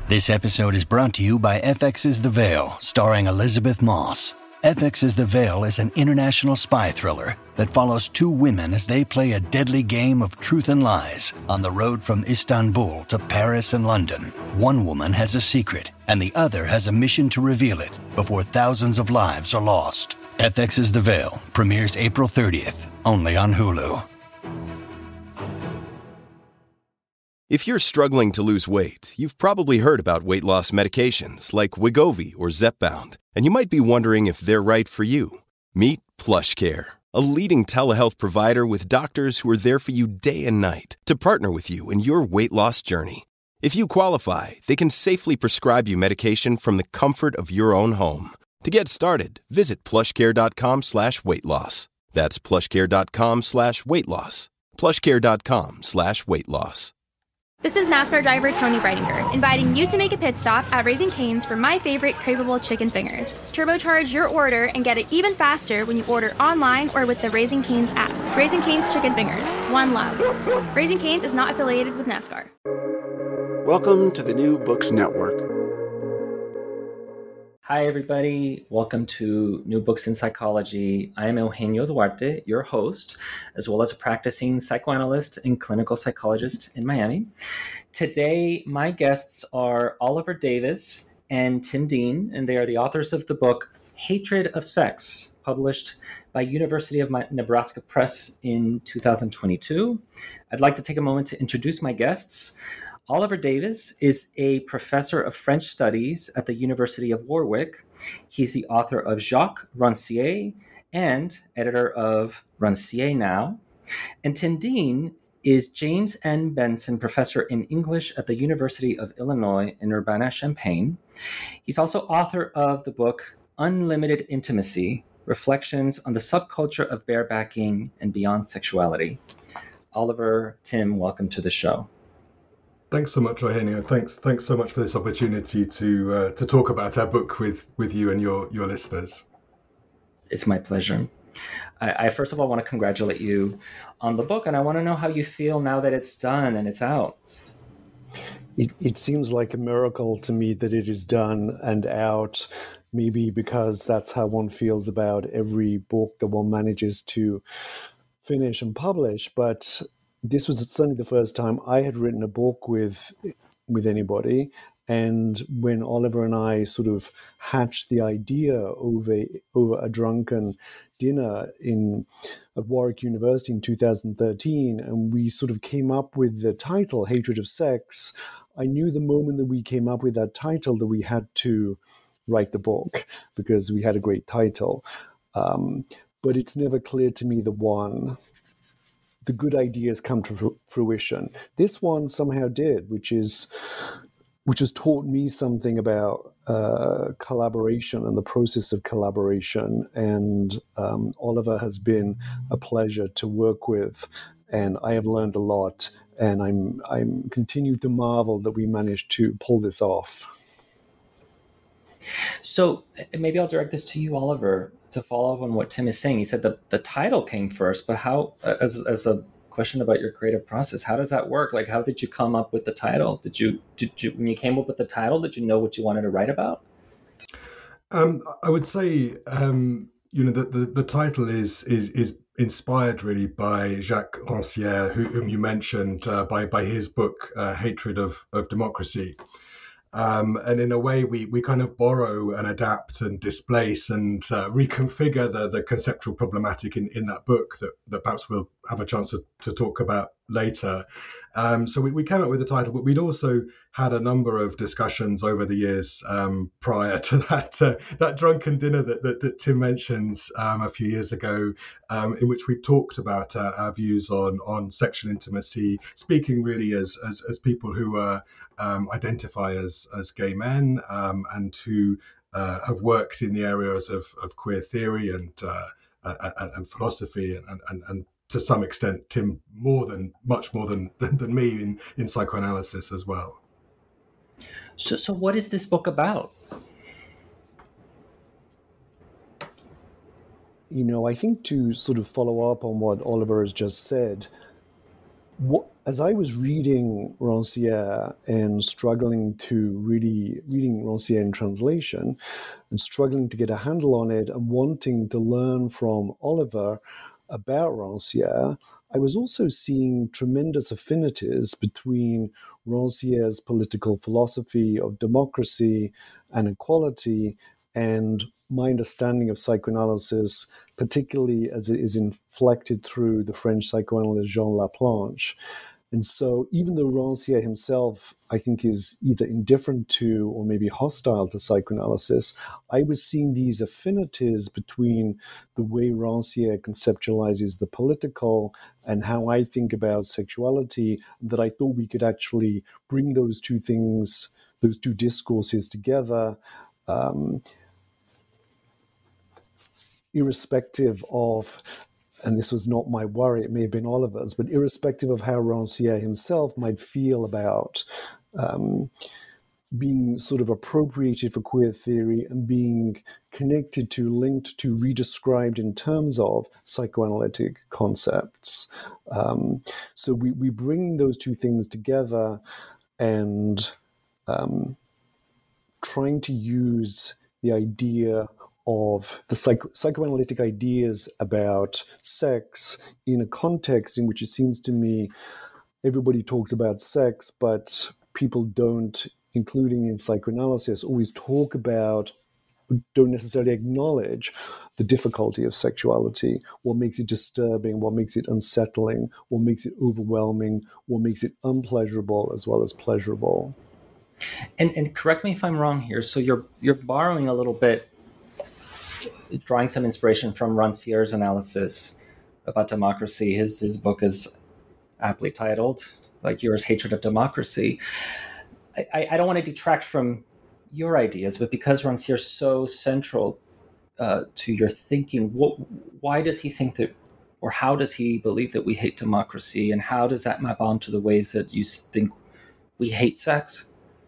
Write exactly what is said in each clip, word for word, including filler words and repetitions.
This episode is brought to you by F X's The Veil, starring Elizabeth Moss. F X's The Veil is an international spy thriller that follows two women as they play a deadly game of truth and lies on the road from Istanbul to Paris and London. One woman has a secret, and the other has a mission to reveal it before thousands of lives are lost. F X's The Veil premieres April thirtieth, only on Hulu. If you're struggling to lose weight, you've probably heard about weight loss medications like Wegovy or Zepbound, and you might be wondering if they're right for you. Meet PlushCare, a leading telehealth provider with doctors who are there for you day and night to partner with you in your weight loss journey. If you qualify, they can safely prescribe you medication from the comfort of your own home. To get started, visit plushcare.com slash weight loss. That's plushcare.com slash weight loss. plushcare.com slash weight loss. This is NASCAR driver Tony Breidinger, inviting you to make a pit stop at Raising Cane's for my favorite craveable chicken fingers. Turbocharge your order and get it even faster when you order online or with the Raising Cane's app. Raising Cane's Chicken Fingers, one love. Raising Cane's is not affiliated with NASCAR. Welcome to the New Books Network. Hi, everybody. Welcome to New Books in Psychology. I am Eugenio Duarte, your host, as well as a practicing psychoanalyst and clinical psychologist in Miami. Today, my guests are Oliver Davis and Tim Dean, and they are the authors of the book Hatred of Sex, published by University of Nebraska Press in two thousand twenty-two. I'd like to take a moment to introduce my guests. Oliver Davis is a professor of French studies at the University of Warwick. He's the author of Jacques Rancière and editor of Rancière Now. And Tim Dean is James N. Benson Professor in English at the University of Illinois in Urbana-Champaign. He's also author of the book Unlimited Intimacy, Reflections on the Subculture of Barebacking and Beyond Sexuality. Oliver, Tim, welcome to the show. Thanks so much, Eugenio. Thanks, thanks so much for this opportunity to uh, to talk about our book with, with you and your, your listeners. It's my pleasure. I, I first of all want to congratulate you on the book, and I want to know how you feel now that it's done and it's out. It, it seems like a miracle to me that it is done and out, maybe because that's how one feels about every book that one manages to finish and publish, but this was certainly the first time I had written a book with with anybody. And when Oliver and I sort of hatched the idea over over a drunken dinner in at Warwick University in two thousand thirteen, and we sort of came up with the title, Hatred of Sex, I knew the moment that we came up with that title that we had to write the book because we had a great title. Um, but it's never clear to me the one... the good ideas come to fruition. This one somehow did, which is which has taught me something about uh, collaboration and the process of collaboration. And um, Oliver has been a pleasure to work with, and I have learned a lot. And I'm I'm continue to marvel that we managed to pull this off. So maybe I'll direct this to you, Oliver, to follow up on what Tim is saying. He said the, the title came first, but how, as as a question about your creative process, how does that work? Like, how did you come up with the title? Did you, did you, when you came up with the title, did you know what you wanted to write about? Um, I would say, um, you know, the, the, the title is, is, is inspired really by Jacques Rancière, who, whom you mentioned, uh, by, by his book, uh, Hatred of, of Democracy. Um, and in a way, we we kind of borrow and adapt and displace and uh, reconfigure the, the conceptual problematic in, in that book that, that perhaps we'll have a chance to, to talk about later. Um, so we, we came up with the title, but we'd also had a number of discussions over the years um, prior to that uh, that drunken dinner that, that, that Tim mentions um, a few years ago, um, in which we talked about uh, our views on on sexual intimacy, speaking really as as, as people who uh, um, identify as as gay men um, and who uh, have worked in the areas of, of queer theory and uh, and, and philosophy and, and and to some extent, Tim, more than much more than than, than me in, in psychoanalysis as well. So, so what is this book about? You know, I think to sort of follow up on what Oliver has just said, what as I was reading Rancière and struggling to really reading Rancière in translation and struggling to get a handle on it and wanting to learn from Oliver about Rancière, I was also seeing tremendous affinities between Rancière's political philosophy of democracy and equality and my understanding of psychoanalysis, particularly as it is inflected through the French psychoanalyst Jean Laplanche. And so even though Rancière himself, I think, is either indifferent to or maybe hostile to psychoanalysis, I was seeing these affinities between the way Rancière conceptualizes the political and how I think about sexuality, that I thought we could actually bring those two things, those two discourses together, um, irrespective of, and this was not my worry, it may have been Oliver's, but irrespective of how Rancière himself might feel about um, being sort of appropriated for queer theory and being connected to, linked to, redescribed in terms of psychoanalytic concepts. Um, so we, we bring those two things together and um, trying to use the idea of the psych- psychoanalytic ideas about sex in a context in which it seems to me everybody talks about sex, but people don't, including in psychoanalysis, always talk about, don't necessarily acknowledge the difficulty of sexuality, what makes it disturbing, what makes it unsettling, what makes it overwhelming, what makes it unpleasurable as well as pleasurable. And, and correct me if I'm wrong here. So you're you're borrowing a little bit, drawing some inspiration from Rancière's analysis about democracy. His his book is aptly titled, like yours, Hatred of Democracy. I, I don't want to detract from your ideas, but because Rancière is so central uh, to your thinking, what, why does he think that, or how does he believe that we hate democracy, and how does that map onto the ways that you think we hate sex?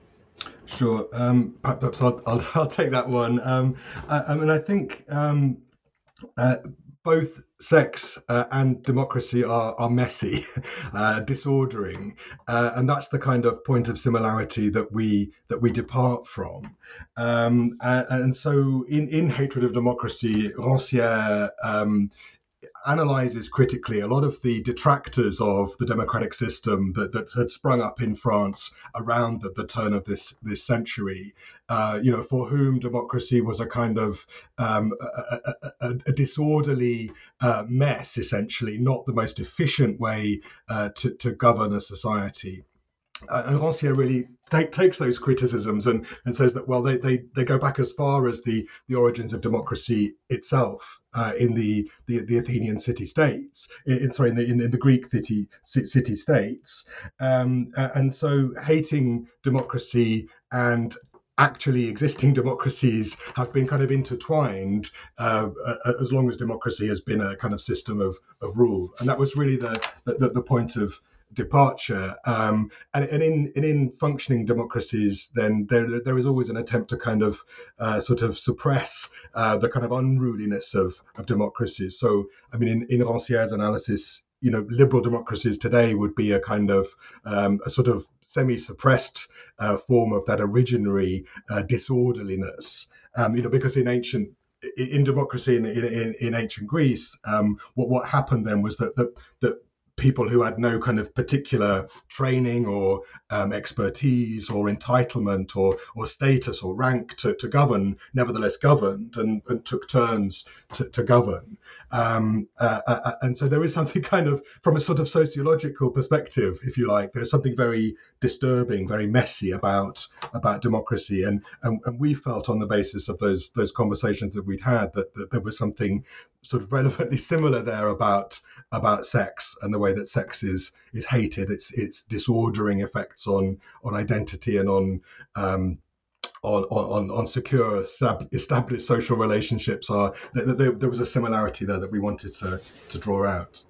Sure. Um, perhaps I'll, I'll, I'll take that one. Um, I, I mean, I think um, uh, both sex uh, and democracy are, are messy, uh, disordering, uh, and that's the kind of point of similarity that we that we depart from. Um, and, and so, in, in Hatred of Democracy, Rancière um, analyzes critically a lot of the detractors of the democratic system that, that had sprung up in France around the, the turn of this this century, uh, you know, for whom democracy was a kind of um, a, a, a disorderly uh, mess, essentially, not the most efficient way uh, to, to govern a society. Uh, and Rancière really take, takes those criticisms and, and says that, well, they, they, they go back as far as the, the origins of democracy itself uh, in the, the, the Athenian city-states, in, in, sorry, in the, in, in the Greek city, city-states. Um, and so hating democracy and actually existing democracies have been kind of intertwined uh, as long as democracy has been a kind of system of, of rule. And that was really the, the, the point of departure, um, and, and in and in functioning democracies, then there there is always an attempt to kind of uh, sort of suppress uh, the kind of unruliness of, of democracies. So, I mean, in, in Rancière's analysis, you know, liberal democracies today would be a kind of um, a sort of semi-suppressed uh, form of that originary uh, disorderliness, um, you know, because in ancient in democracy in in, in ancient Greece, um, what what happened then was that that that people who had no kind of particular training or um, expertise or entitlement or or status or rank to, to govern, nevertheless governed and, and took turns to, to govern. Um, uh, uh, and so there is something kind of, from a sort of sociological perspective, if you like, there's something very disturbing, very messy about about democracy. And, and, and we felt on the basis of those those conversations that we'd had that, that there was something sort of relevantly similar there about about sex and the way that sex is is hated, its its disordering effects on on identity and on um, on on on secure established social relationships. Are there, there was a similarity there that we wanted to to draw out.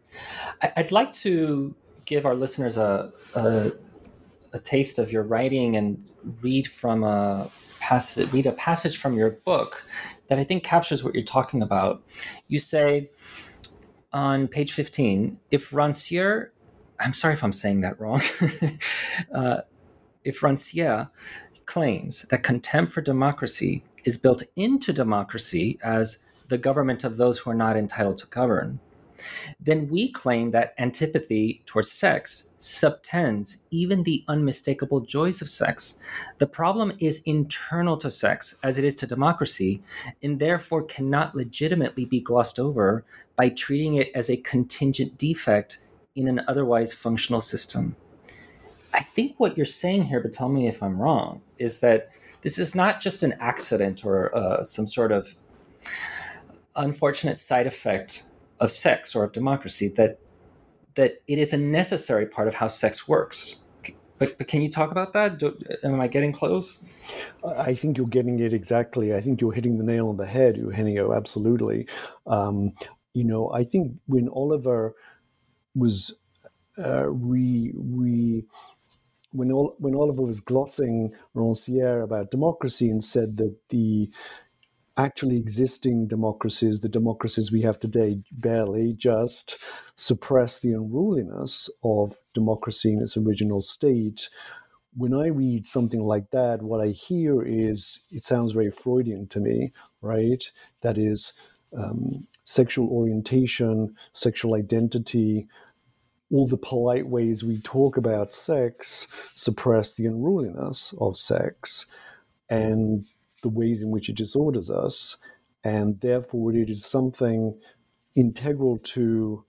I'd like to give our listeners a a, a taste of your writing and read from a passage read a passage from your book that I think captures what you're talking about. You say on page fifteen, if Rancière I'm sorry if I'm saying that wrong. uh, if Rancière claims that contempt for democracy is built into democracy as the government of those who are not entitled to govern, then we claim that antipathy towards sex subtends even the unmistakable joys of sex. The problem is internal to sex, as it is to democracy, and therefore cannot legitimately be glossed over by treating it as a contingent defect in an otherwise functional system. I think what you're saying here, but tell me if I'm wrong, is that this is not just an accident or uh, some sort of unfortunate side effect of sex or of democracy, that that it is a necessary part of how sex works. But, but can you talk about that? Do, am I getting close? I think you're getting it exactly. I think you're hitting the nail on the head, Eugenio, absolutely. Um, you know, I think when Oliver was uh, re... re when, Ol- when Oliver was glossing Rancière about democracy and said that the actually existing democracies, the democracies we have today, barely just suppress the unruliness of democracy in its original state. When I read something like that, what I hear is, it sounds very Freudian to me, right? That is, um, sexual orientation, sexual identity, all the polite ways we talk about sex suppress the unruliness of sex and the ways in which it disorders us, and therefore it is something integral to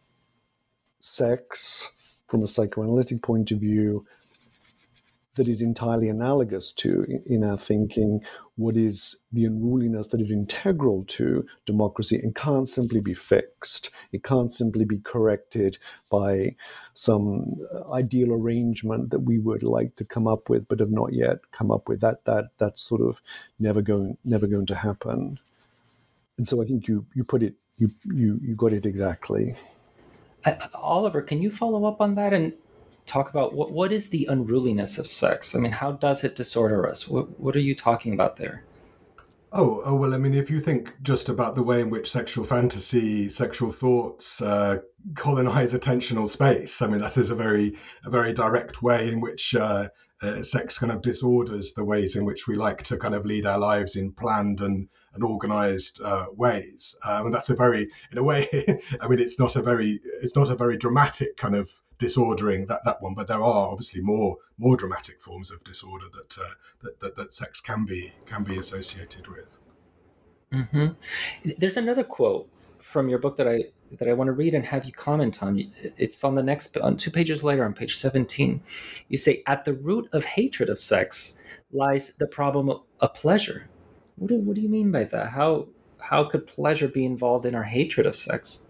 sex from a psychoanalytic point of view that is entirely analogous to, in our thinking, what is the unruliness that is integral to democracy and can't simply be fixed. It can't simply be corrected by some ideal arrangement that we would like to come up with but have not yet come up with. That that that's sort of never going never going to happen. And so I think you you put it you you you got it exactly. Uh, Oliver, can you follow up on that and talk about what, what is the unruliness of sex? I mean, how does it disorder us? What, what are you talking about there? Oh, oh, well, I mean, if you think just about the way in which sexual fantasy, sexual thoughts uh, colonize attentional space, I mean, that is a very, a very direct way in which uh, uh, sex kind of disorders the ways in which we like to kind of lead our lives in planned and, and organized uh, ways. Um, and that's a very, in a way, I mean, it's not a very, it's not a very dramatic kind of disordering that that one, but there are obviously more more dramatic forms of disorder that uh, that, that that sex can be can be associated with. Mm-hmm. There's another quote from your book that I that I want to read and have you comment on. It's on the next on two pages later on page seventeen. You say, "At the root of hatred of sex lies the problem of, of pleasure." What do, what do you mean by that? How how could pleasure be involved in our hatred of sex?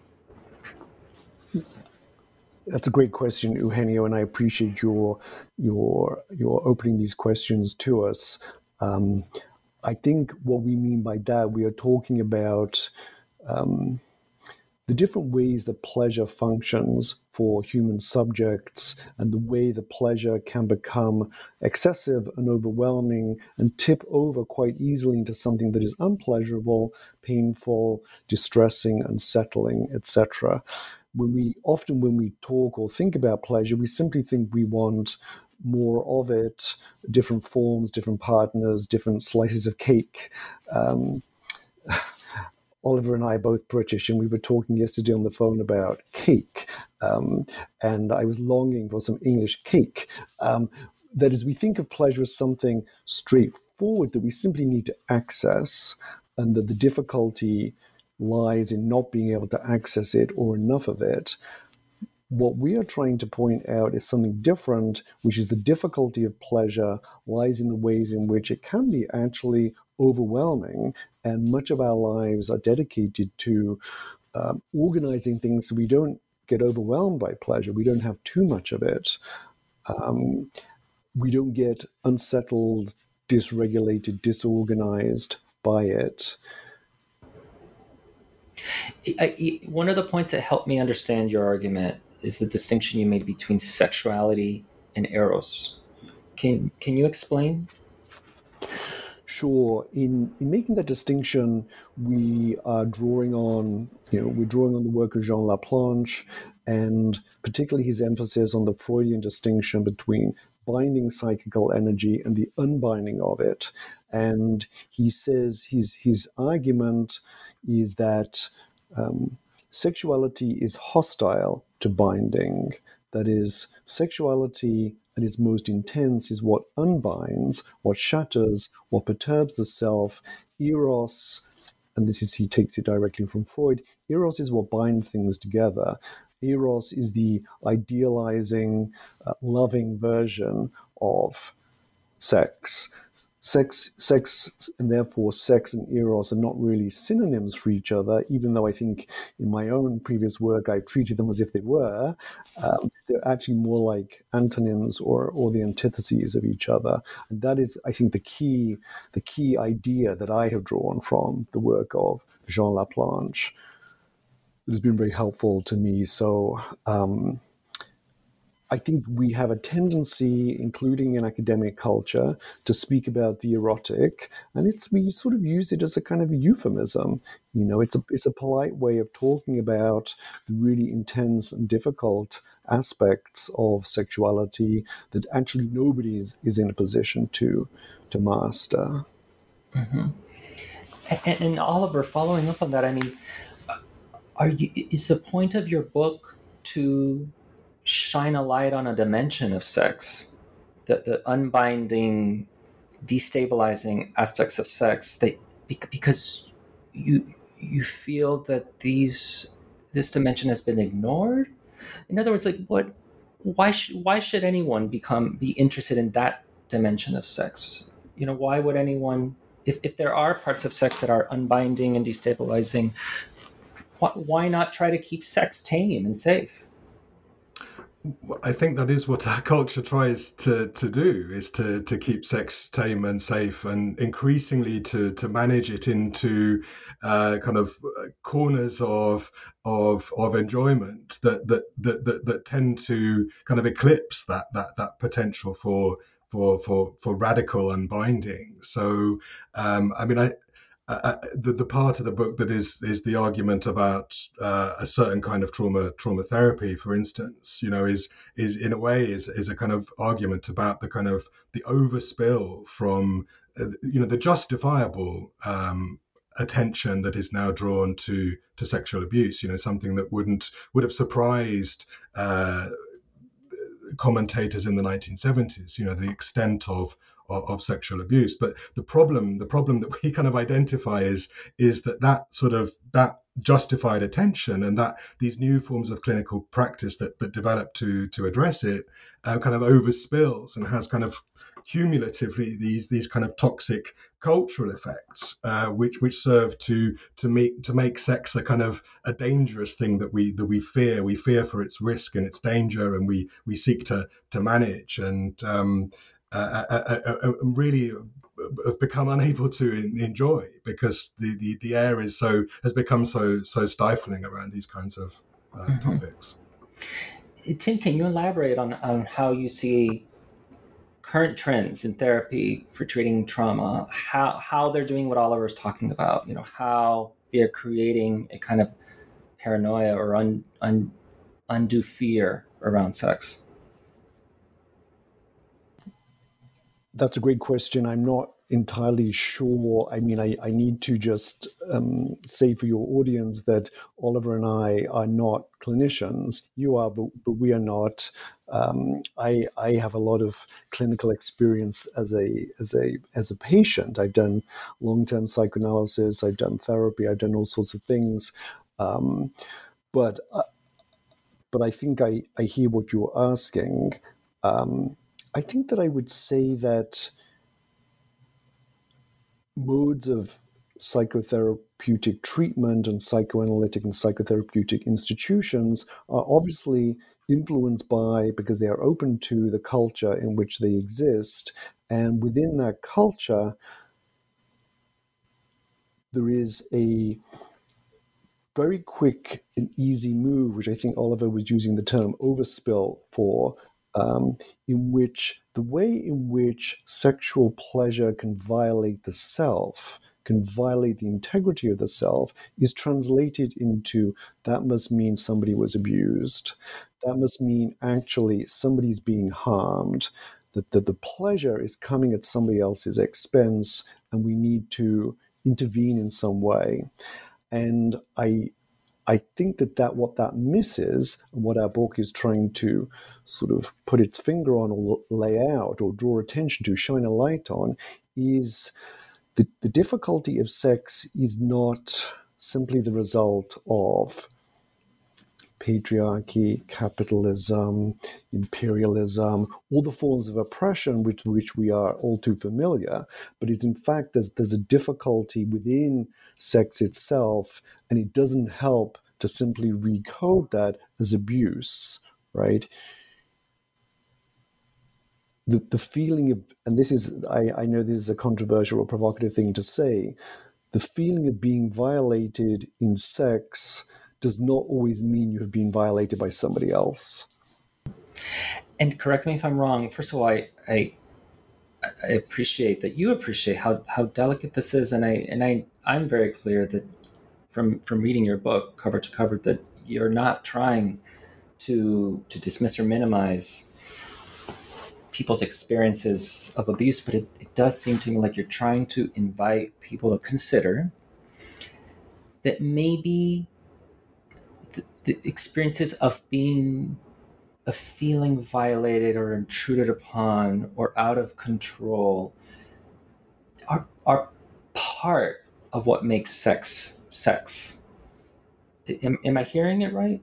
That's a great question, Eugenio, and I appreciate your your your opening these questions to us. Um, I think what we mean by that, we are talking about um, the different ways that pleasure functions for human subjects and the way that pleasure can become excessive and overwhelming and tip over quite easily into something that is unpleasurable, painful, distressing, unsettling, et cetera. When we often when we talk or think about pleasure, we simply think we want more of it, different forms, different partners, different slices of cake. Um, Oliver and I are both British, and we were talking yesterday on the phone about cake, um, and I was longing for some English cake. Um, that is, we think of pleasure as something straightforward that we simply need to access, and that the difficulty lies in not being able to access it or enough of it. What we are trying to point out is something different, which is the difficulty of pleasure lies in the ways in which it can be actually overwhelming, and much of our lives are dedicated to um, organizing things so we don't get overwhelmed by pleasure. We don't have too much of it. Um, we don't get unsettled, dysregulated, disorganized by it. I, one of the points that helped me understand your argument is the distinction you made between sexuality and eros. Can can you explain? Sure. In in making that distinction, we are drawing on, you know, we're drawing on the work of Jean Laplanche, and particularly his emphasis on the Freudian distinction between binding psychical energy and the unbinding of it. And he says his his argument is that um, sexuality is hostile to binding. That is, sexuality at its most intense is what unbinds, what shatters, what perturbs the self. Eros, and this is, he takes it directly from Freud, Eros is what binds things together. Eros is the idealizing, uh, loving version of sex. Sex, sex, and therefore sex and eros are not really synonyms for each other, even though I think in my own previous work I've treated them as if they were. Um, they're actually more like antonyms or, or the antitheses of each other. And that is, I think, the key, the key idea that I have drawn from the work of Jean Laplanche. It has been very helpful to me. So um, I think we have a tendency, including in academic culture, to speak about the erotic, and it's we sort of use it as a kind of euphemism. You know, it's a it's a polite way of talking about the really intense and difficult aspects of sexuality that actually nobody is, is in a position to to master. Mm-hmm. And, and Oliver, following up on that, I mean, are you, is the point of your book to shine a light on a dimension of sex, the, the unbinding, destabilizing aspects of sex, that because you you feel that these this dimension has been ignored? In other words, like what why should why should anyone become be interested in that dimension of sex? You know, why would anyone, if, if there are parts of sex that are unbinding and destabilizing, why, why not try to keep sex tame and safe? I think that is what our culture tries to, to do, is to, to keep sex tame and safe, and increasingly to, to manage it into uh, kind of corners of of of enjoyment that that, that that that tend to kind of eclipse that that that potential for for for for radical unbinding. So um, I mean I. Uh, the, the part of the book that is is the argument about uh, a certain kind of trauma trauma therapy, for instance, you know, is is in a way is is a kind of argument about the kind of the overspill from uh, you know the justifiable um, attention that is now drawn to to sexual abuse. You know, something that wouldn't would have surprised uh, commentators in the nineteen seventies. You know, the extent of Of, of sexual abuse. But the problem, the problem that we kind of identify is is that that sort of that justified attention and that these new forms of clinical practice that that develop to to address it uh, kind of overspills and has kind of cumulatively these these kind of toxic cultural effects, uh, which which serve to to make to make sex a kind of a dangerous thing that we that we fear. We fear for its risk and its danger, and we we seek to to manage and. Um, Uh, uh, uh, uh, really have become unable to enjoy because the, the, the air is so has become so so stifling around these kinds of uh, mm-hmm. topics. Tim, can you elaborate on, on how you see current trends in therapy for treating trauma? How how they're doing what Oliver's talking about? You know, how they're creating a kind of paranoia or un, un, undue fear around sex. That's a great question. I'm not entirely sure. I mean, I, I need to just um, say for your audience that Oliver and I are not clinicians. You are, but, but we are not. Um, I I have a lot of clinical experience as a as a as a patient. I've done long-term psychoanalysis. I've done therapy. I've done all sorts of things. Um, but uh, but I think I, I hear what you're asking. Um, I think that I would say that modes of psychotherapeutic treatment and psychoanalytic and psychotherapeutic institutions are obviously influenced by, because they are open to the culture in which they exist. And within that culture, there is a very quick and easy move, which I think Oliver was using the term overspill for, um, in which the way in which sexual pleasure can violate the self, can violate the integrity of the self, is translated into that must mean somebody was abused. That must mean actually somebody's being harmed, that the, the pleasure is coming at somebody else's expense, and we need to intervene in some way. And I I think that, that what that misses, and what our book is trying to sort of put its finger on or lay out or draw attention to, shine a light on, is the, the difficulty of sex is not simply the result of patriarchy, capitalism, imperialism, all the forms of oppression with which we are all too familiar, but it's in fact there's, there's a difficulty within sex itself, and it doesn't help to simply recode that as abuse, right? The the feeling of, and this is, I, I know this is a controversial or provocative thing to say, the feeling of being violated in sex does not always mean you have been violated by somebody else. And correct me if I'm wrong. First of all, I I, I appreciate that you appreciate how, how delicate this is, and I and I I'm very clear that from from reading your book cover to cover that you're not trying to to dismiss or minimize people's experiences of abuse, but it, it does seem to me like you're trying to invite people to consider that maybe the, the experiences of being, of feeling violated or intruded upon or out of control are are part of what makes sex sex. Am, am I hearing it right?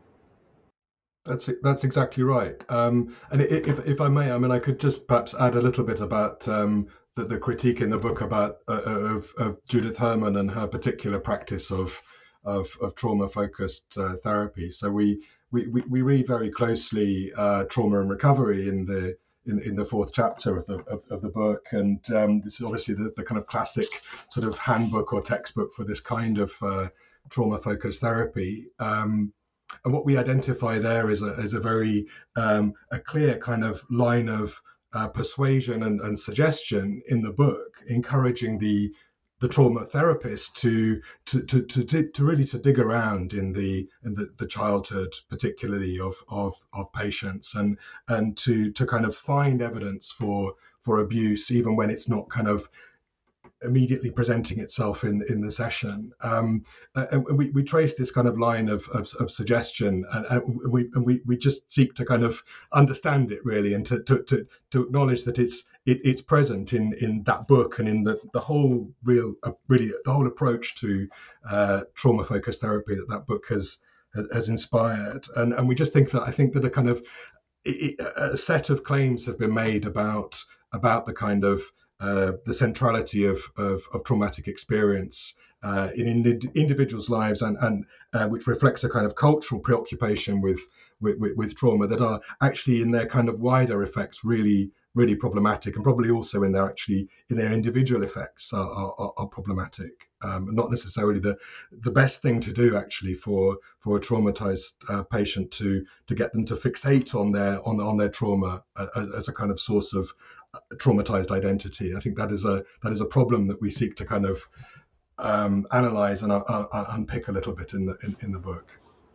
That's that's exactly right. Um, and if if I may, I mean, I could just perhaps add a little bit about um, the, the critique in the book about uh, of, of Judith Herman and her particular practice of of, of trauma-focused uh, therapy. So we, we we read very closely uh, trauma and recovery in the in, in the fourth chapter of the of, of the book, and um, this is obviously the, the kind of classic sort of handbook or textbook for this kind of uh, trauma-focused therapy. Um, And what we identify there is a, is a very um, a clear kind of line of uh, persuasion and, and suggestion in the book, encouraging the the trauma therapist to to to to, to really to dig around in the in the, the childhood, particularly of, of of patients, and and to to kind of find evidence for for abuse, even when it's not kind of immediately presenting itself in in the session. Um, and we, we trace this kind of line of of, of suggestion, and, and we and we we just seek to kind of understand it really, and to to to, to acknowledge that it's it, it's present in in that book and in the the whole real uh, really the whole approach to uh, trauma focused therapy that that book has has inspired. And and we just think that I think that a kind of a set of claims have been made about about the kind of Uh, the centrality of, of, of traumatic experience uh, in, in individuals' lives, and, and uh, which reflects a kind of cultural preoccupation with, with, with trauma that are actually in their kind of wider effects really, really problematic, and probably also in their actually in their individual effects are, are, are problematic. Um, not necessarily the the best thing to do actually for for a traumatized uh, patient to to get them to fixate on their on on their trauma as, as a kind of source of traumatized identity. I think that is a that is a problem that we seek to kind of um, analyze and uh, uh, unpick a little bit in the in, in the book.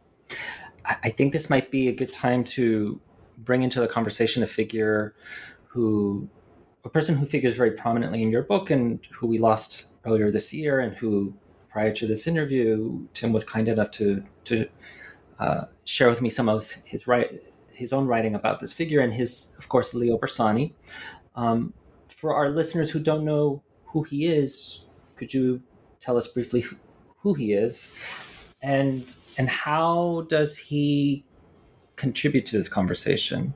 I think this might be a good time to bring into the conversation a figure who, a person who figures very prominently in your book and who we lost earlier this year, and who, prior to this interview, Tim was kind enough to to uh, share with me some of his right his own writing about this figure, and his, of course, Leo Bersani. Um, for our listeners who don't know who he is, could you tell us briefly who, who he is, and and how does he contribute to this conversation?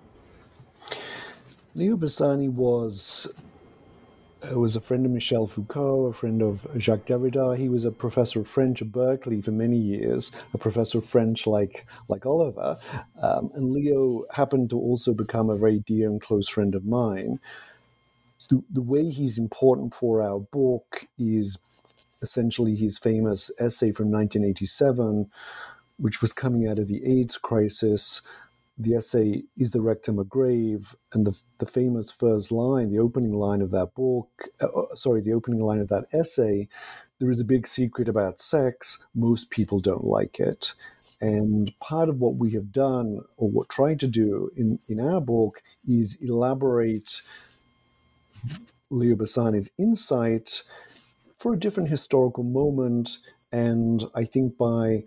Leo Bersani was uh, was a friend of Michel Foucault, a friend of Jacques Derrida. He was a professor of French at Berkeley for many years, a professor of French like like Oliver. Um, and Leo happened to also become a very dear and close friend of mine. The, the way he's important for our book is essentially his famous essay from nineteen eighty-seven, which was coming out of the AIDS crisis, the essay "Is the Rectum a Grave?" and the the famous first line, the opening line of that book, uh, sorry, the opening line of that essay, there is a big secret about sex. Most people don't like it. And part of what we have done, or what tried to do in, in our book, is elaborate Leo Bassani's insight for a different historical moment. And I think by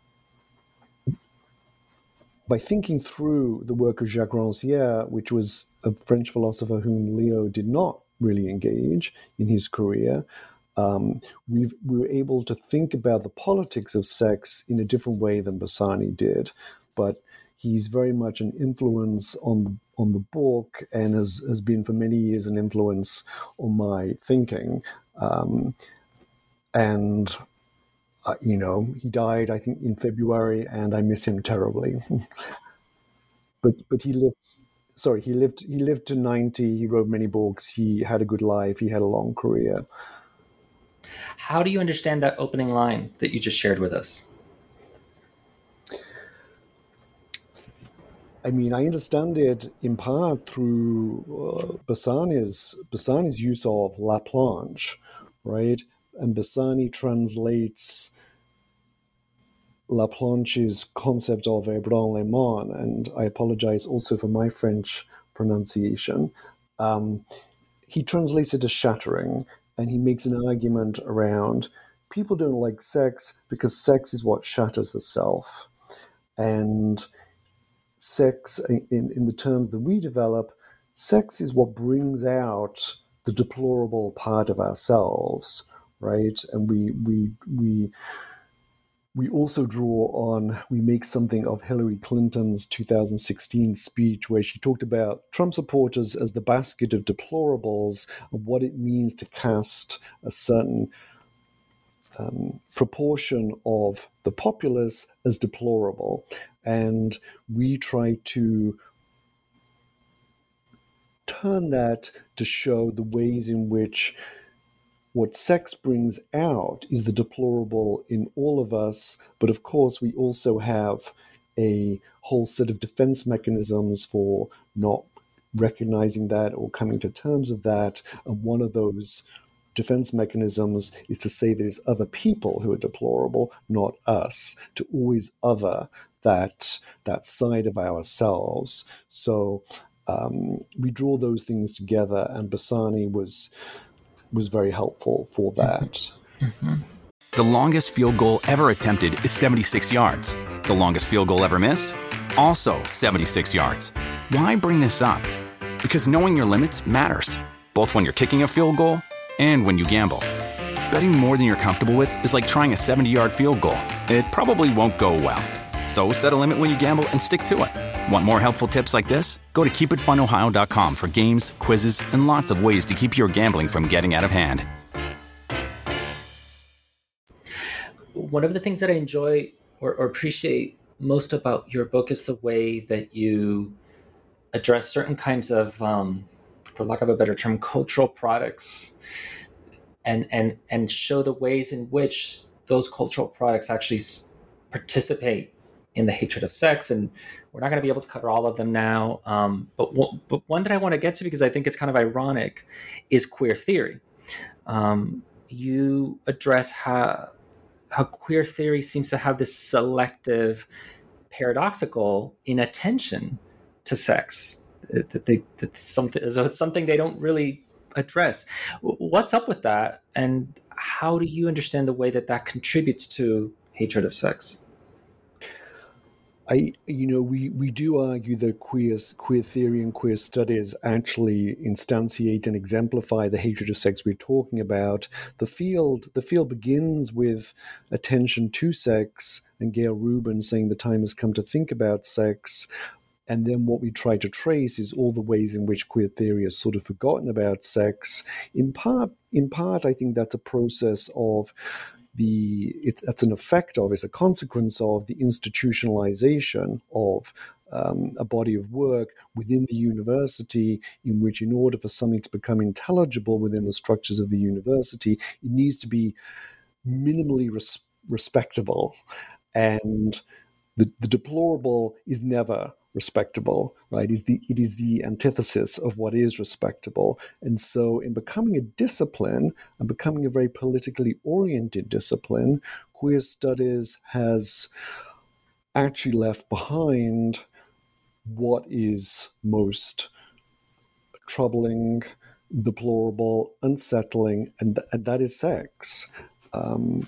by thinking through the work of Jacques Rancière, which was a French philosopher whom Leo did not really engage in his career, um, we've, we were able to think about the politics of sex in a different way than Bassani did. But he's very much an influence on, on the book, and has, has been for many years an influence on my thinking. Um, and Uh, you know, he died, I think, in February, and I miss him terribly. but but he lived. Sorry, he lived. He lived to ninety. He wrote many books. He had a good life. He had a long career. How do you understand that opening line that you just shared with us? I mean, I understand it in part through uh, Bassani's Bassani's use of La Planche, right? And Bassani translates La Planche's concept of ébranlement, and I apologize also for my French pronunciation. Um, he translates it as shattering, and he makes an argument around people don't like sex because sex is what shatters the self. And sex, in, in the terms that we develop, sex is what brings out the deplorable part of ourselves, right? And we we we we also draw on, we make something of Hillary Clinton's two thousand sixteen speech where she talked about Trump supporters as the basket of deplorables, and what it means to cast a certain um, proportion of the populace as deplorable. And we try to turn that to show the ways in which what sex brings out is the deplorable in all of us, but of course we also have a whole set of defense mechanisms for not recognizing that or coming to terms of that. And one of those defense mechanisms is to say there's other people who are deplorable, not us, to always other that, that side of ourselves. So um, we draw those things together, and Bassani was... was very helpful for that. Mm-hmm. The longest field goal ever attempted is seventy-six yards. The longest field goal ever missed? Also seventy-six yards. Why bring this up? Because knowing your limits matters, both when you're kicking a field goal and when you gamble. Betting more than you're comfortable with is like trying a seventy-yard field goal. It probably won't go well. So set a limit when you gamble and stick to it. Want more helpful tips like this? Go to keep it fun ohio dot com for games, quizzes, and lots of ways to keep your gambling from getting out of hand. One of the things that I enjoy or, or appreciate most about your book is the way that you address certain kinds of, um, for lack of a better term, cultural products, and and and show the ways in which those cultural products actually participate in the hatred of sex. And we're not going to be able to cover all of them now. Um, but, w- but one that I want to get to, because I think it's kind of ironic, is queer theory. Um, you address how, how queer theory seems to have this selective, paradoxical inattention to sex. That they, that something, as though it's something they don't really address. What's up with that? And how do you understand the way that that contributes to hatred of sex? I, you know, we, we do argue that queer, queer theory and queer studies actually instantiate and exemplify the hatred of sex we're talking about. The field, the field begins with attention to sex and Gayle Rubin saying the time has come to think about sex. And then what we try to trace is all the ways in which queer theory has sort of forgotten about sex. In part, in part, I think that's a process of The, it, that's an effect of, it's a consequence of the institutionalization of um, a body of work within the university, in which, in order for something to become intelligible within the structures of the university, it needs to be minimally res- respectable. And the, the deplorable is never respectable, right? It is the, it is the antithesis of what is respectable. And so in becoming a discipline and becoming a very politically oriented discipline, queer studies has actually left behind what is most troubling, deplorable, unsettling, and, th- and that is sex. Um,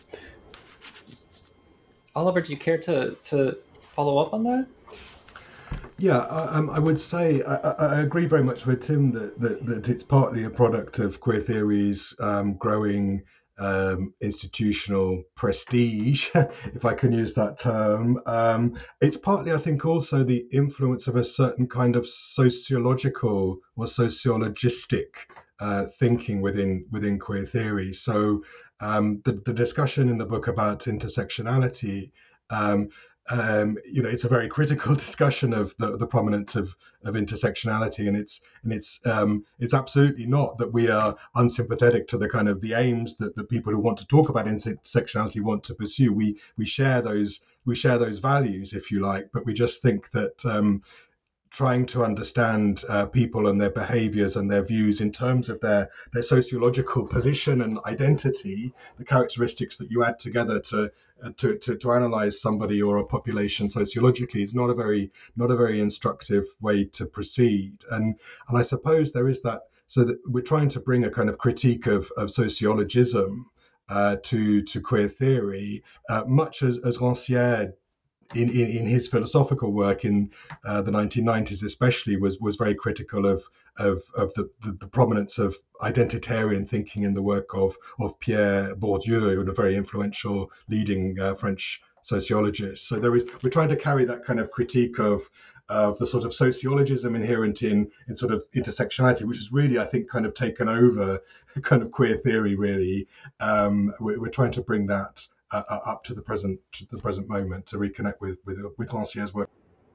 Oliver, do you care to, to follow up on that? Yeah, I, um, I would say I, I agree very much with Tim that, that, that it's partly a product of queer theory's um, growing um, institutional prestige, if I can use that term. Um, it's partly, I think, also the influence of a certain kind of sociological or sociologistic uh, thinking within within queer theory. So um, the, the discussion in the book about intersectionality, um, Um, you know, it's a very critical discussion of the, the prominence of, of intersectionality, and it's and it's um, it's absolutely not that we are unsympathetic to the kind of the aims that the people who want to talk about intersectionality want to pursue. We we share those we share those values, if you like, but we just think that um, trying to understand uh, people and their behaviors and their views in terms of their their sociological position and identity, the characteristics that you add together to uh, to, to to analyze somebody or a population sociologically is not a very not a very instructive way to proceed. And and I suppose there is that, so that we're trying to bring a kind of critique of of sociologism uh, to to queer theory, uh, much as as Rancière In, in, in his philosophical work in uh, the nineteen nineties especially was was very critical of of, of the, the, the prominence of identitarian thinking in the work of, of Pierre Bourdieu, a very influential leading uh, French sociologist. So there is we're trying to carry that kind of critique of of the sort of sociologism inherent in, in sort of intersectionality, which is really, I think, kind of taken over kind of queer theory, really. Um, we're, we're trying to bring that Uh, up to the present to the present moment to reconnect with with with Rancière's work.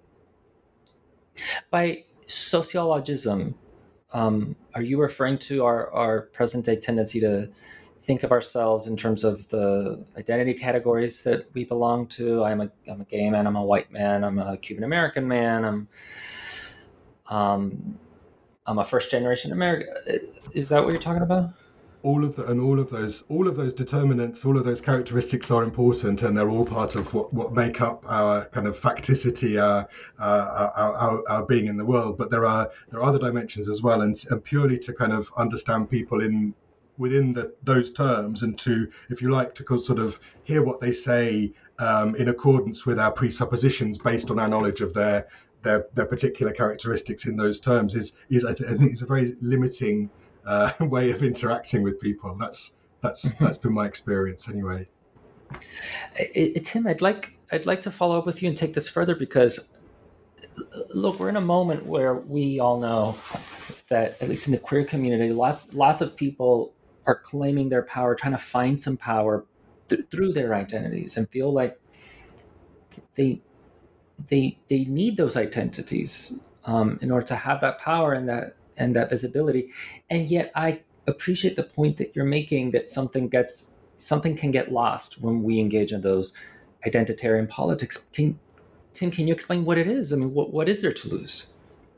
By sociologism, um, are you referring to our, our present day tendency to think of ourselves in terms of the identity categories that we belong to? I'm a I'm a gay man. I'm a white man. I'm a Cuban American man. I'm um, I'm a first generation American. Is that what you're talking about? All of the, and all of those all of those determinants, all of those characteristics are important, and they're all part of what, what make up our kind of facticity, our, uh, our, our our being in the world. But there are there are other dimensions as well, and, and purely to kind of understand people in within the, those terms, and to, if you like, to sort of hear what they say um, in accordance with our presuppositions based on our knowledge of their their their particular characteristics in those terms is is I think is a very limiting Uh, way of interacting with people. That's that's that's been my experience anyway. I, I, Tim, I'd like I'd like to follow up with you and take this further, because look, we're in a moment where we all know that, at least in the queer community, lots lots of people are claiming their power, trying to find some power th- through their identities, and feel like they they they need those identities um, in order to have that power and that. and that visibility. And yet I appreciate the point that you're making, that something gets something can get lost when we engage in those identitarian politics. Can, Tim, can you explain what it is? I mean, what, what is there to lose?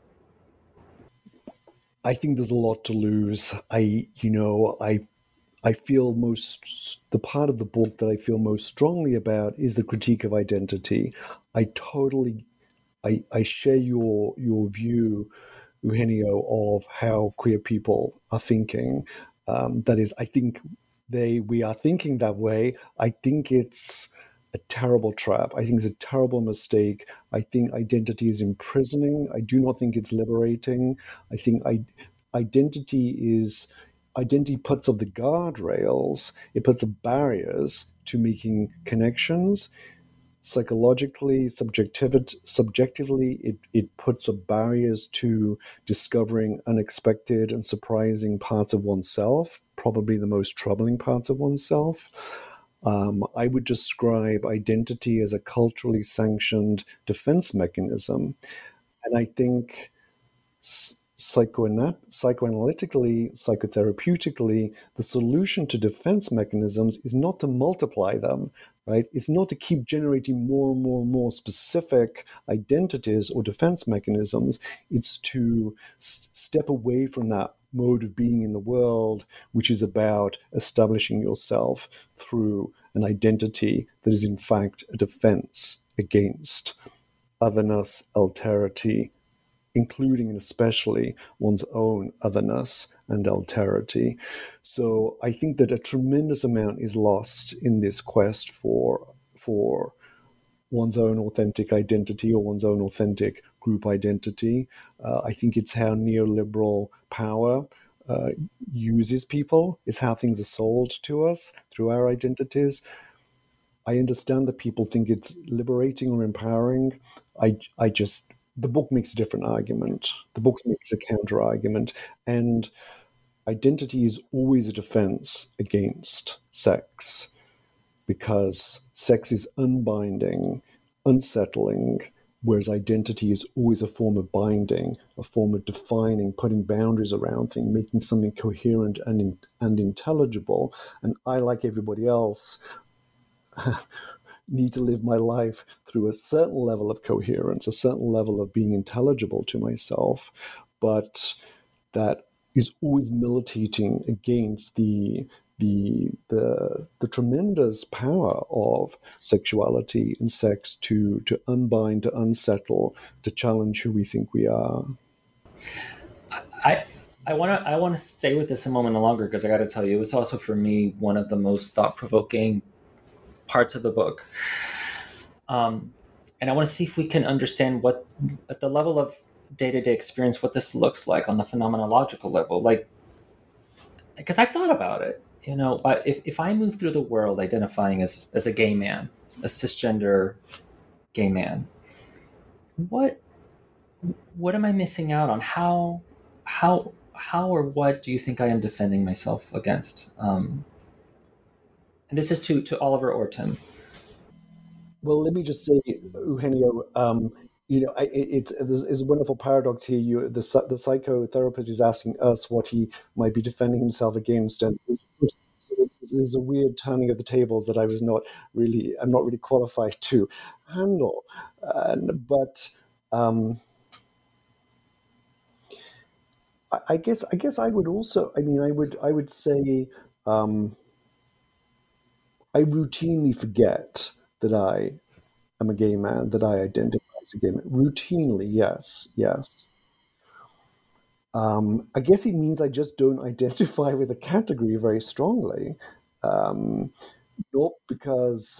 I think there's a lot to lose. I, you know, I I feel most, the part of the book that I feel most strongly about is the critique of identity. I totally, I, I share your your view, Eugenio, of how queer people are thinking. Um, that is, I think they we are thinking that way. I think it's a terrible trap. I think it's a terrible mistake. I think identity is imprisoning. I do not think it's liberating. I think I, identity is identity puts up the guardrails. It puts up barriers to making connections. Psychologically, subjectiv- subjectively, it, it puts up barriers to discovering unexpected and surprising parts of oneself, probably the most troubling parts of oneself. Um, I would describe identity as a culturally sanctioned defense mechanism. And I think psychoana- psychoanalytically, psychotherapeutically, the solution to defense mechanisms is not to multiply them, right? It's not to keep generating more and more and more specific identities or defense mechanisms. It's to s- step away from that mode of being in the world, which is about establishing yourself through an identity that is in fact a defense against otherness, alterity, including and especially one's own otherness and alterity. So I think that a tremendous amount is lost in this quest for for one's own authentic identity or one's own authentic group identity. Uh, I think it's how neoliberal power uh, uses people, is how things are sold to us through our identities. I understand that people think it's liberating or empowering. I, I just, the book makes a different argument. The book makes a counter argument. And identity is always a defense against sex, because sex is unbinding, unsettling, whereas identity is always a form of binding, a form of defining, putting boundaries around things, making something coherent and, in, and intelligible. And I, like everybody else, need to live my life through a certain level of coherence, a certain level of being intelligible to myself, but that is always militating against the the the the tremendous power of sexuality and sex to to unbind, to unsettle, to challenge who we think we are. I I want to I want to stay with this a moment longer, because I got to tell you, it was also for me one of the most thought-provoking parts of the book. Um, and I want to see if we can understand what, at the level of day-to-day experience, what this looks like on the phenomenological level. Like, because I've thought about it, you know, if, if I move through the world identifying as, as a gay man, a cisgender gay man, what, what am I missing out on? How, how, how or what do you think I am defending myself against? Um, and this is to, to Oliver or Tim. Well, let me just say, Eugenio, um, you know, I, it's, it's a wonderful paradox here. You, the, the psychotherapist is asking us what he might be defending himself against, and there's a weird turning of the tables that I was not really, I'm not really qualified to handle. Uh, but um, I, I guess, I guess I would also, I mean, I would, I would say, um, I routinely forget that I am a gay man, that I identify as a gay man. Routinely, yes, yes. Um, I guess it means I just don't identify with a category very strongly, um, not because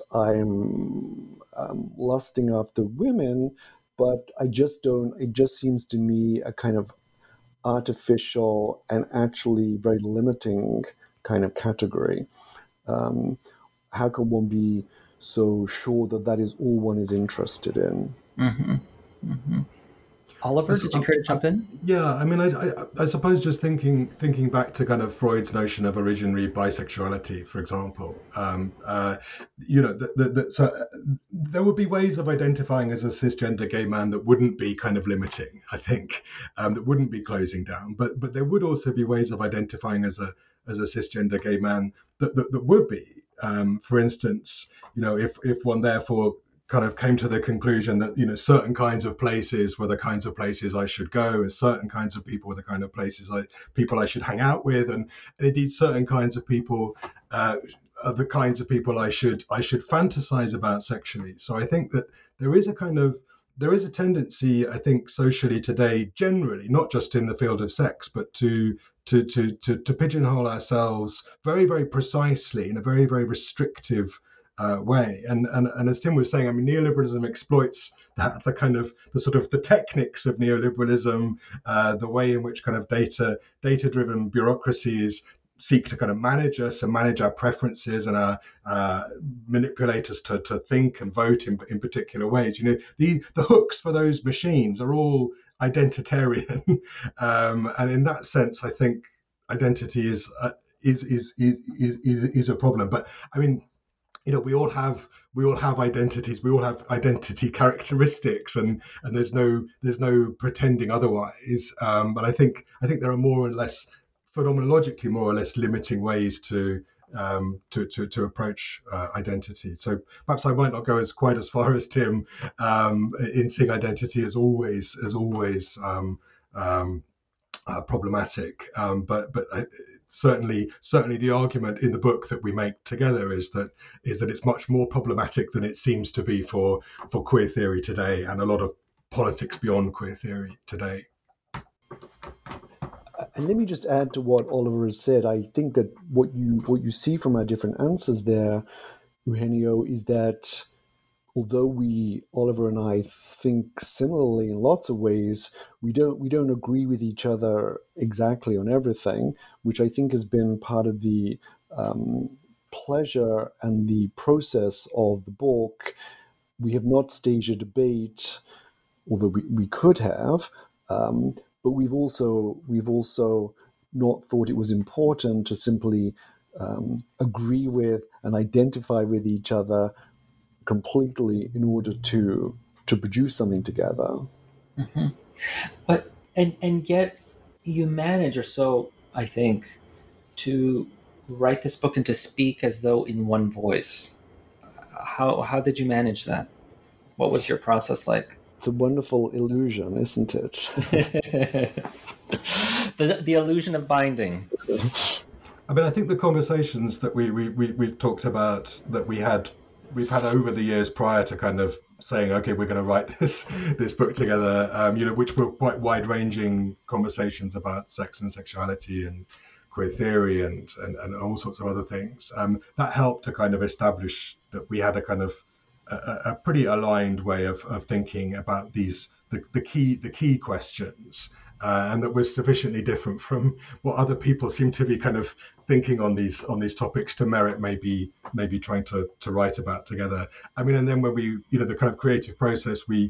I'm um, lusting after women, but I just don't, it just seems to me a kind of artificial and actually very limiting kind of category. Um, how can one be so sure that that is all one is interested in? Mm-hmm. Mm-hmm. Oliver, did you care to jump in? Yeah, I mean, I, I, I suppose just thinking thinking back to kind of Freud's notion of originary bisexuality, for example, um, uh, you know, the, the, the, so there would be ways of identifying as a cisgender gay man that wouldn't be kind of limiting, I think, um, that wouldn't be closing down. But but there would also be ways of identifying as a as a cisgender gay man that that, that would be. Um, for instance, you know, if if one therefore kind of came to the conclusion that, you know, certain kinds of places were the kinds of places I should go, and certain kinds of people were the kind of places I people I should hang out with, and, and indeed certain kinds of people uh, are the kinds of people I should I should fantasize about sexually. So I think that there is a kind of there is a tendency, I think, socially today, generally, not just in the field of sex, but to to to to, to pigeonhole ourselves very, very precisely in a very, very restrictive uh, way. And, and and as Tim was saying, I mean, neoliberalism exploits that, the kind of the sort of the techniques of neoliberalism, uh, the way in which kind of data data driven bureaucracies seek to kind of manage us and manage our preferences and our uh, manipulate us to, to think and vote in, in particular ways. You know, the the hooks for those machines are all identitarian, um, and in that sense, I think identity is uh, is, is is is is is a problem. But I mean, you know, we all have we all have identities. We all have identity characteristics, and and there's no there's no pretending otherwise. Um, but I think I think there are more or less phenomenologically more or less limiting ways to um, to, to to approach uh, identity. So perhaps I might not go as quite as far as Tim um, in seeing identity as always as always um, um, uh, problematic, um, but but. I, Certainly, certainly, the argument in the book that we make together is that is that it's much more problematic than it seems to be for for queer theory today, and a lot of politics beyond queer theory today. And let me just add to what Oliver has said. I think that what you what you see from our different answers there, Eugenio, is that although we, Oliver and I, think similarly in lots of ways, we don't we don't agree with each other exactly on everything, which I think has been part of the um, pleasure and the process of the book. We have not staged a debate, although we, we could have, um, but we've also we've also not thought it was important to simply um, agree with and identify with each other completely in order to to produce something together. Mm-hmm. But and and yet you manage, or so I think, to write this book and to speak as though in one voice. How how did you manage that? What was your process like? It's a wonderful illusion, isn't it? the the illusion of binding. I mean, I think the conversations that we we we we've talked about that we had. We've had over the years prior to kind of saying, okay, we're going to write this this book together, um, you know, which were quite wide-ranging conversations about sex and sexuality and queer theory and and, and all sorts of other things. Um, that helped to kind of establish that we had a kind of a, a pretty aligned way of, of thinking about these the, the key the key questions, uh, and that was sufficiently different from what other people seem to be kind of thinking on these on these topics to merit maybe maybe trying to to write about together. I mean, and then when we, you know, the kind of creative process, we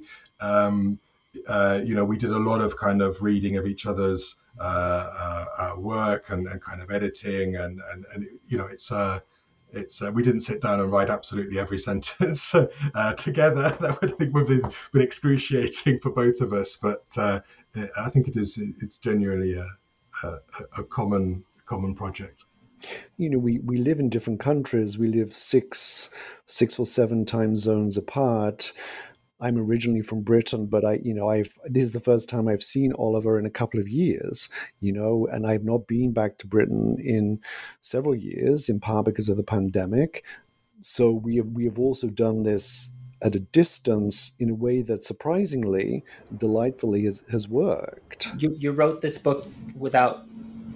um uh you know we did a lot of kind of reading of each other's uh, uh, uh work and, and kind of editing and and, and you know it's uh it's uh, we didn't sit down and write absolutely every sentence uh, together. That would I think would have been excruciating for both of us, but uh, I think it is it's genuinely a a, a common common project. You know, we, we live in different countries. We live six six or seven time zones apart. I'm originally from Britain, but I, you know, I've this is the first time I've seen Oliver in a couple of years, you know, and I've not been back to Britain in several years, in part because of the pandemic. So we have we have also done this at a distance in a way that surprisingly, delightfully has, has worked. You you wrote this book without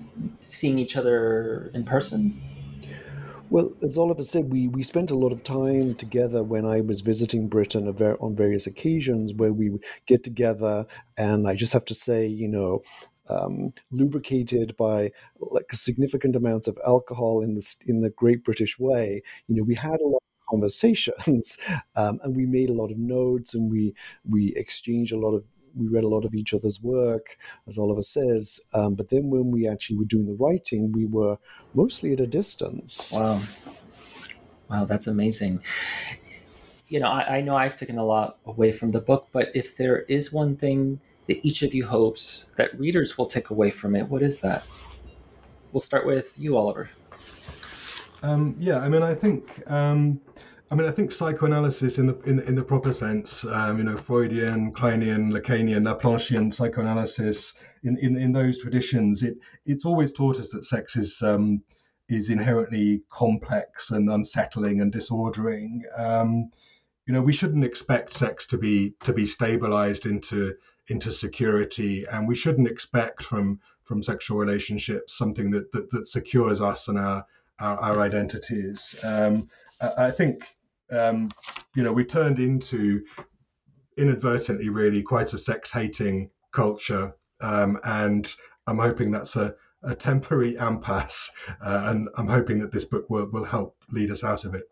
seeing each other in person? Well, as Oliver said, we, we spent a lot of time together when I was visiting Britain on various occasions where we would get together, and I just have to say, you know, um, lubricated by like significant amounts of alcohol in the in the Great British way. You know, we had a lot of conversations, um, and we made a lot of notes, and we we exchanged a lot of. We read a lot of each other's work, as Oliver says. Um, but then when we actually were doing the writing, we were mostly at a distance. Wow. Wow, that's amazing. You know, I, I know I've taken a lot away from the book, but if there is one thing that each of you hopes that readers will take away from it, what is that? We'll start with you, Oliver. Um, yeah, I mean, I think... Um... I mean, I think psychoanalysis in the in, in the proper sense, um, you know, Freudian, Kleinian, Lacanian, Laplanchian psychoanalysis, in, in, in those traditions, it it's always taught us that sex is um, is inherently complex and unsettling and disordering. Um, you know, we shouldn't expect sex to be to be stabilized into into security, and we shouldn't expect from from sexual relationships something that that, that secures us and our our, our identities. Um, I, I think. Um, you know, we turned into inadvertently really quite a sex-hating culture, um, and I'm hoping that's a, a temporary impasse, uh, and I'm hoping that this book will, will help lead us out of it.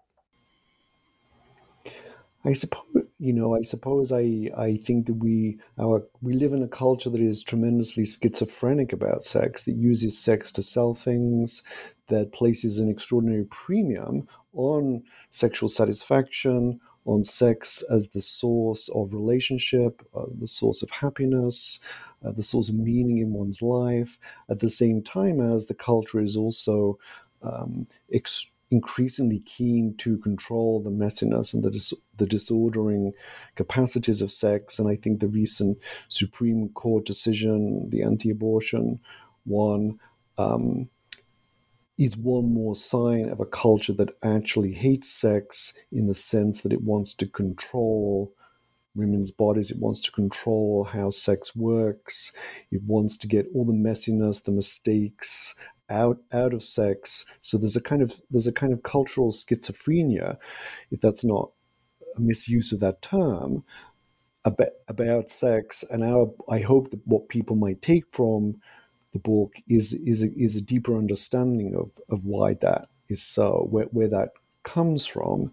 I suppose, you know, I suppose I, I think that we our we live in a culture that is tremendously schizophrenic about sex, that uses sex to sell things, that places an extraordinary premium on sexual satisfaction, on sex as the source of relationship, uh, the source of happiness, uh, the source of meaning in one's life, at the same time as the culture is also um, ex- increasingly keen to control the messiness and the dis- the disordering capacities of sex. And I think the recent Supreme Court decision, the anti-abortion one, um, is one more sign of a culture that actually hates sex in the sense that it wants to control women's bodies. It wants to control how sex works. It wants to get all the messiness, the mistakes out out of sex. So there's a kind of there's a kind of cultural schizophrenia, if that's not a misuse of that term, about, about sex. And our I hope that what people might take from the book is is a, is a deeper understanding of, of why that is so, where, where that comes from,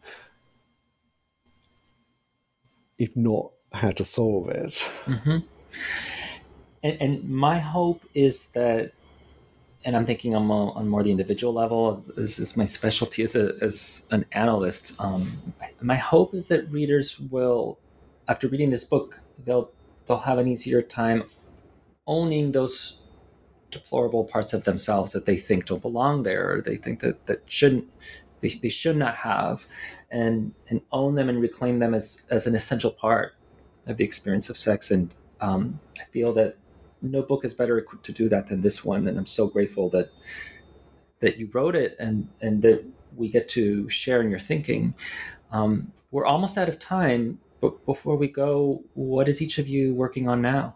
if not how to solve it. Mm-hmm. And, and my hope is that, and I'm thinking on more, on more the individual level, this is my specialty as a as an analyst. Um, my hope is that readers will, after reading this book, they'll they'll have an easier time owning those deplorable parts of themselves that they think don't belong there, or they think that that shouldn't they, they should not have, and and own them and reclaim them as as an essential part of the experience of sex. And um, I feel that no book is better equipped to do that than this one, and I'm so grateful that that you wrote it and and that we get to share in your thinking. Um, we're almost out of time, but before we go, what is each of you working on now?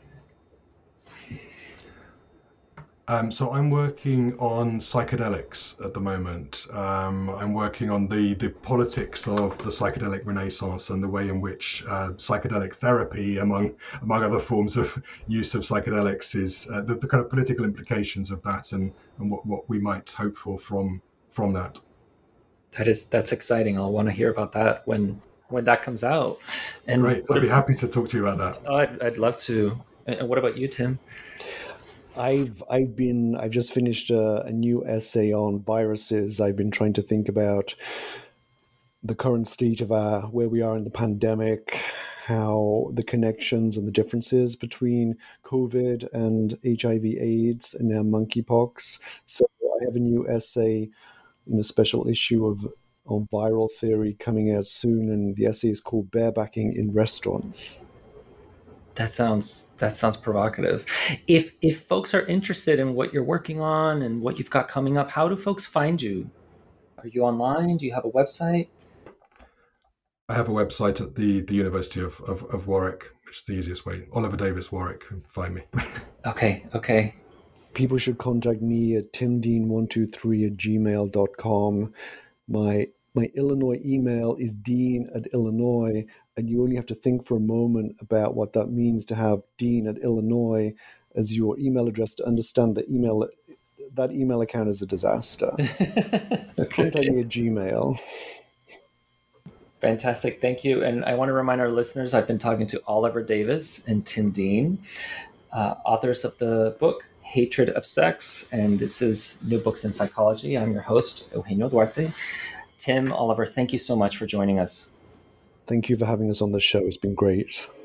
Um, so I'm working on psychedelics at the moment. Um, I'm working on the, the politics of the psychedelic renaissance and the way in which uh, psychedelic therapy, among among other forms of use of psychedelics, is uh, the, the kind of political implications of that, and, and what, what we might hope for from from that. That is that's exciting. I'll want to hear about that when when that comes out. And great, I'd be happy to talk to you about that. Oh, I'd, I'd love to. And what about you, Tim? I've I've been I've just finished a, a new essay on viruses. I've been trying to think about the current state of our, where we are in the pandemic, how the connections and the differences between COVID and H I V AIDS and now monkeypox. So I have a new essay in a special issue of on viral theory coming out soon, and the essay is called Barebacking in Restaurants. That sounds that sounds provocative. If if folks are interested in what you're working on and what you've got coming up, how do folks find you? Are you online? Do you have a website? I have a website at the, the University of, of, of Warwick, which is the easiest way. Oliver Davis Warwick, find me. Okay, okay. People should contact me at tim dean one two three at gmail dot com. My my Illinois email is dean at Illinois, and you only have to think for a moment about what that means to have dean at Illinois as your email address to understand that email that email account is a disaster. Okay. Contact me at Gmail. Fantastic. Thank you. And I want to remind our listeners, I've been talking to Oliver Davis and Tim Dean, uh, authors of the book Hatred of Sex. And this is New Books in Psychology. I'm your host, Eugenio Duarte. Tim, Oliver, thank you so much for joining us. Thank you for having us on the show. It's been great.